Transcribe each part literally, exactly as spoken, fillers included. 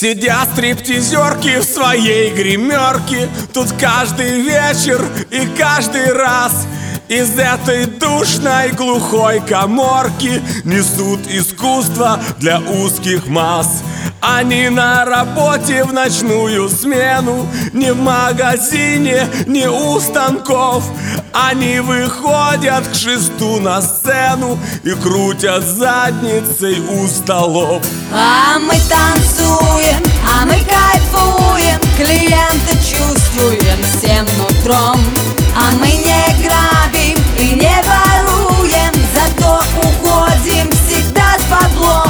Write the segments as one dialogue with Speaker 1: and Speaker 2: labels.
Speaker 1: Сидят стриптизерки в своей гримерке тут каждый вечер и каждый раз. Из этой душной глухой каморки несут искусство для узких масс. Они на работе в ночную смену, не в магазине, не у станков. Они выходят к шесту на сцену и крутят задницей у столов.
Speaker 2: А мы танцуем, а мы кайфуем, клиента чувствуем всем нутром. А мы не грабим и не воруем, зато уходим всегда с баблом.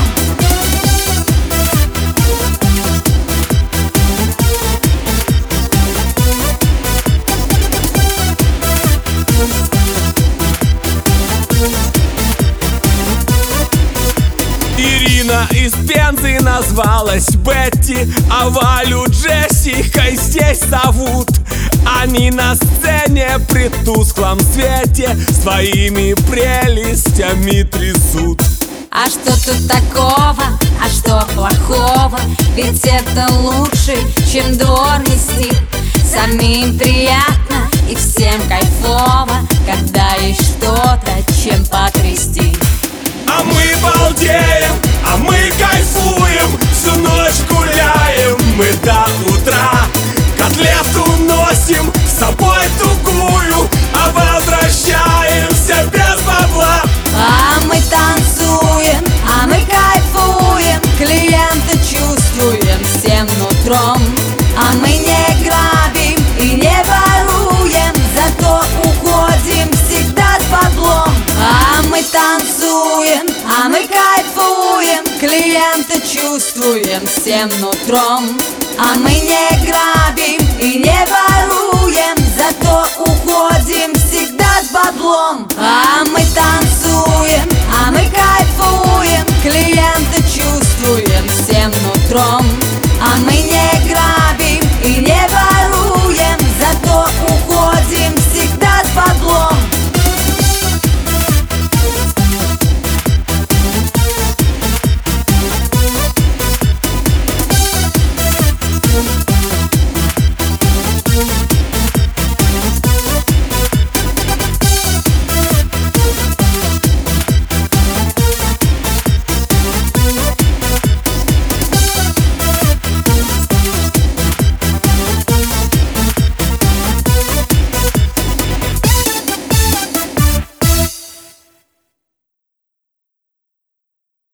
Speaker 1: Ирина из Пензы назвалась Бетти, а Валю Джессикой здесь зовут. Они на сцене при тусклом свете своими прелестями трясут.
Speaker 2: А что тут такого, а что плохого? Ведь это лучше, чем дворнести. Самим приятно и всем кайфово, когда есть что-то, чем потрясти.
Speaker 1: А мы балдеем, а мы кайфуем, всю ночь гуляем мы до утра. Котлету носим с собой тугую, а возвращаемся без бабла.
Speaker 2: А мы танцуем, а мы кайфуем, клиента чувствуем всем нутром. А мы не грабим и не воруем, зато уходим всегда с баблом. А мы танцуем, а мы кайфуем, клиента чувствуем всем нутром. А мы не грабим и не воруем, зато уходим всегда с баблом. А мы танцуем, а мы кайфуем, клиента чувствуем всем нутром.